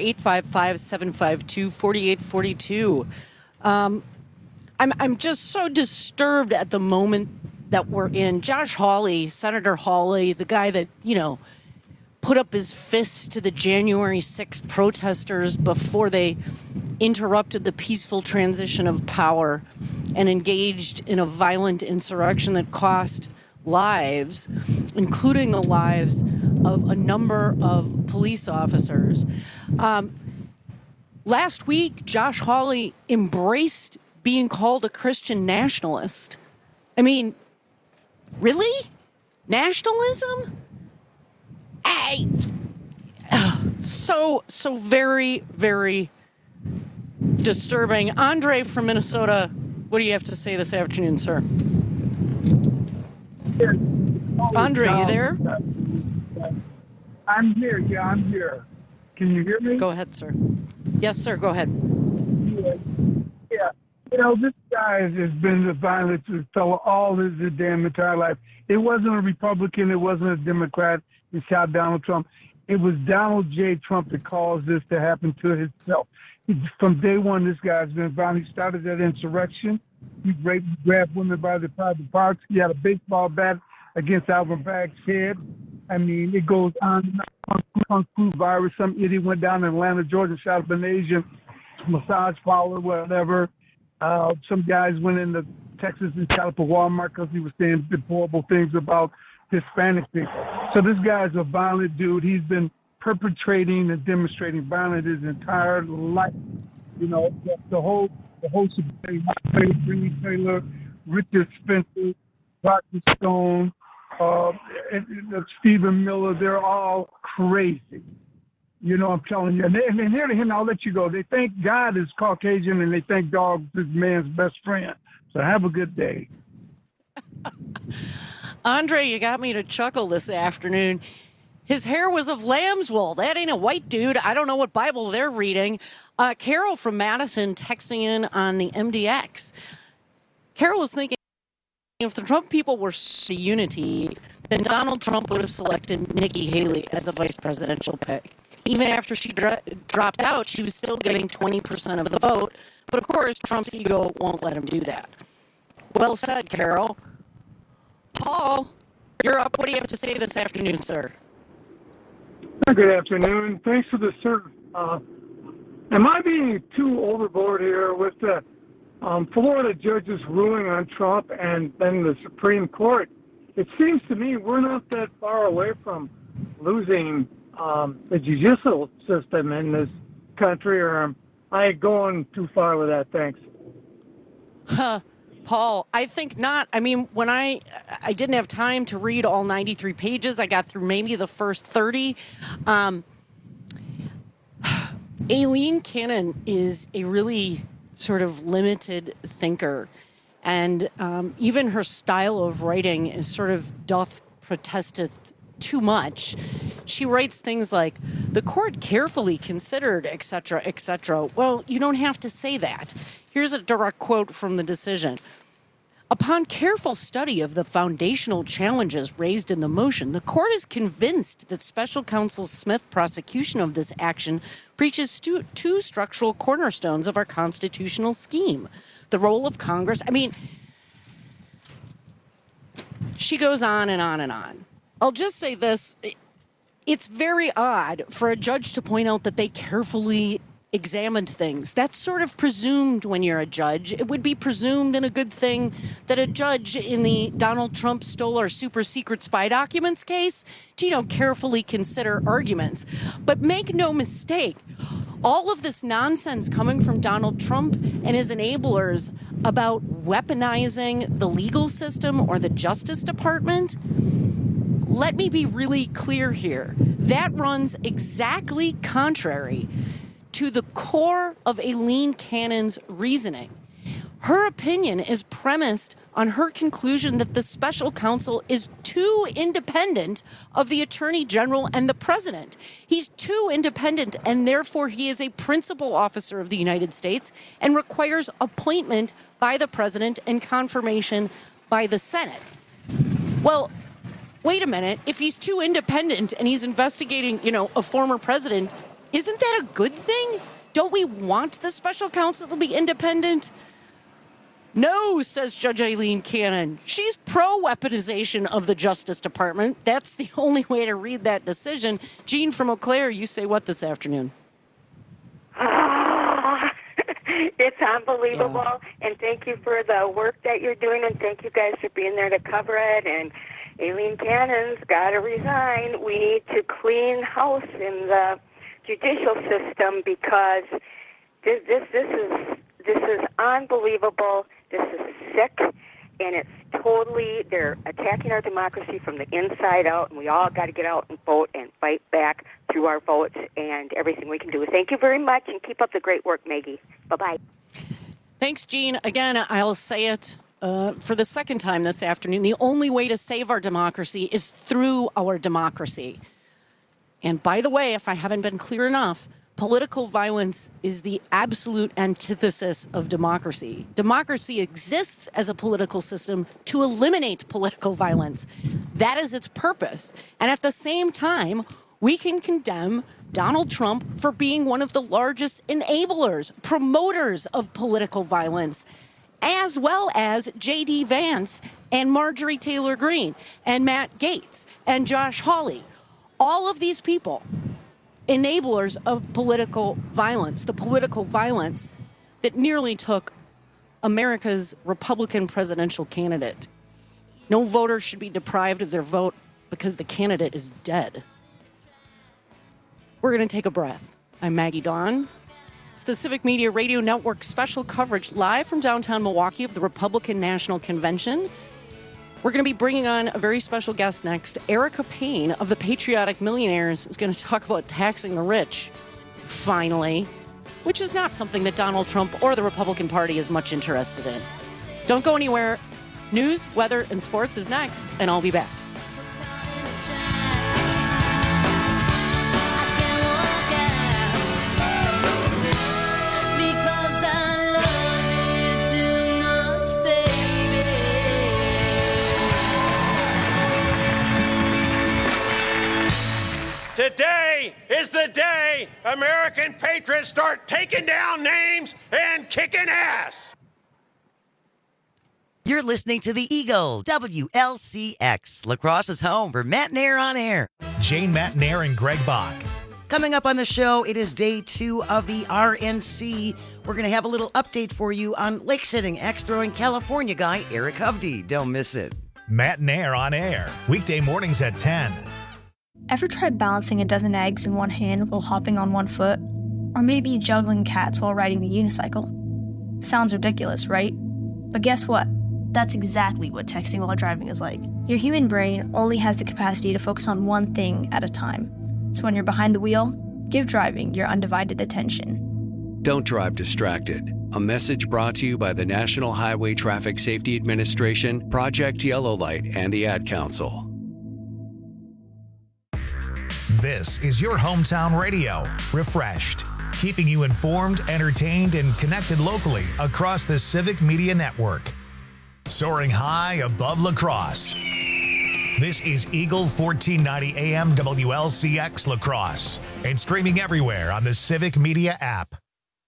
855-752-4842. I'm just so disturbed at the moment that we're in. Josh Hawley, Senator Hawley, the guy that, put up his fist to the January 6th protesters before they interrupted the peaceful transition of power and engaged in a violent insurrection that cost lives, including the lives of a number of police officers. Last week, Josh Hawley embraced being called a Christian nationalist. I mean, really? Nationalism? So very, very disturbing. Andre from Minnesota, what do you have to say this afternoon, sir? Andre, you there? I'm here. Yeah, I'm here. Can you hear me? Go ahead, sir. Yes, sir. Go ahead. Yeah. This guy has been violent to fellow all his damn entire life. It wasn't a Republican. It wasn't a Democrat. He shot Donald Trump. It was Donald J. Trump that caused this to happen to himself. From day one, this guy's been violent. He started that insurrection. He grabbed women by the private parts. He had a baseball bat against Alvin Bragg's head. I mean, it goes on. Kung Fu virus. Some idiot went down in Atlanta, Georgia, and shot up an Asian massage parlor, whatever. Some guys went into Texas and shot up a Walmart because he was saying deplorable things about Hispanic people. So this guy's a violent dude. He's been perpetrating and demonstrating violence his entire life. The whole shebang, Breonna Taylor, Richard Spencer, Dr. Stone, Stephen Miller, they're all crazy. I'm telling you. And here, I'll let you go. They think God is Caucasian and they think dog is man's best friend. So have a good day. Andre, you got me to chuckle this afternoon. His hair was of lamb's wool. That ain't a white dude. I don't know what Bible they're reading. Carol from Madison texting in on the MDX. Carol was thinking, if the Trump people were unity, then Donald Trump would have selected Nikki Haley as a vice presidential pick. Even after she dropped out, she was still getting 20% of the vote. But of course, Trump's ego won't let him do that. Well said, Carol. Paul, you're up. What do you have to say this afternoon, sir? Good afternoon. Thanks for the service. Am I being too overboard here with the Florida judge's ruling on Trump and then the Supreme Court? It seems to me we're not that far away from losing the judicial system in this country, or am I going too far with that? Thanks. Paul, I think not. I mean, when I didn't have time to read all 93 pages. I got through maybe the first 30. Aileen Cannon is a really sort of limited thinker. And even her style of writing is sort of doth protesteth too much. She writes things like, the court carefully considered, etc., etc. Well, you don't have to say that. Here's a direct quote from the decision. Upon careful study of the foundational challenges raised in the motion, the court is convinced that Special Counsel Smith's prosecution of this action breaches two structural cornerstones of our constitutional scheme. The role of Congress. I mean, she goes on and on and on. I'll just say this. It's very odd for a judge to point out that they carefully examined things. That's sort of presumed when you're a judge. It would be presumed in a good thing that a judge in the Donald Trump stole our super secret spy documents case to, carefully consider arguments. But make no mistake, all of this nonsense coming from Donald Trump and his enablers about weaponizing the legal system or the Justice Department, let me be really clear here. That runs exactly contrary to the core of Aileen Cannon's reasoning. Her opinion is premised on her conclusion that the special counsel is too independent of the attorney general and the president. He's too independent, and therefore he is a principal officer of the United States and requires appointment by the president and confirmation by the Senate. Well, wait a minute. If he's too independent and he's investigating, a former president, isn't that a good thing? Don't we want the special counsel to be independent? No, says Judge Aileen Cannon. She's pro-weaponization of the Justice Department. That's the only way to read that decision. Jean from Eau Claire, you say what this afternoon? It's unbelievable, and thank you for the work that you're doing, and thank you guys for being there to cover it, and Aileen Cannon's got to resign. We need to clean house in the judicial system because this is unbelievable. This is sick, and it's totally, they're attacking our democracy from the inside out, and we all got to get out and vote and fight back through our votes and everything we can do. Thank you very much, and keep up the great work, Maggie. Bye-bye. Thanks, Jean. Again, I'll say it for the second time this afternoon. The only way to save our democracy is through our democracy. And by the way, if I haven't been clear enough, political violence is the absolute antithesis of democracy. Democracy exists as a political system to eliminate political violence. That is its purpose. And at the same time, we can condemn Donald Trump for being one of the largest enablers, promoters of political violence, as well as J.D. Vance and Marjorie Taylor Greene and Matt Gaetz and Josh Hawley. All of these people, enablers of political violence, the political violence that nearly took America's Republican presidential candidate. No voter should be deprived of their vote because the candidate is dead. We're going to take a breath. I'm Maggie Dawn. It's the Civic Media Radio Network special coverage live from downtown Milwaukee of the Republican National Convention. We're going to be bringing on a very special guest next. Erica Payne of the Patriotic Millionaires is going to talk about taxing the rich, finally, which is not something that Donald Trump or the Republican Party is much interested in. Don't go anywhere. News, weather, and sports is next, and I'll be back. Today is the day American patriots start taking down names and kicking ass. You're listening to The Eagle, WLCX, La Crosse's home for Matt Nair on Air. Jane Matt Nair and Greg Bach. Coming up on the show, it is day 2 of the RNC. We're going to have a little update for you on lake-sitting, axe-throwing California guy Eric Hovde. Don't miss it. Matt Nair on Air, weekday mornings at 10. Ever tried balancing a dozen eggs in one hand while hopping on one foot? Or maybe juggling cats while riding the unicycle? Sounds ridiculous, right? But guess what? That's exactly what texting while driving is like. Your human brain only has the capacity to focus on one thing at a time. So when you're behind the wheel, give driving your undivided attention. Don't drive distracted. A message brought to you by the National Highway Traffic Safety Administration, Project Yellow Light, and the Ad Council. This is your hometown radio, refreshed, keeping you informed, entertained, and connected locally across the Civic Media Network. Soaring high above La Crosse. This is Eagle 1490 AM WLCX La Crosse and streaming everywhere on the Civic Media app.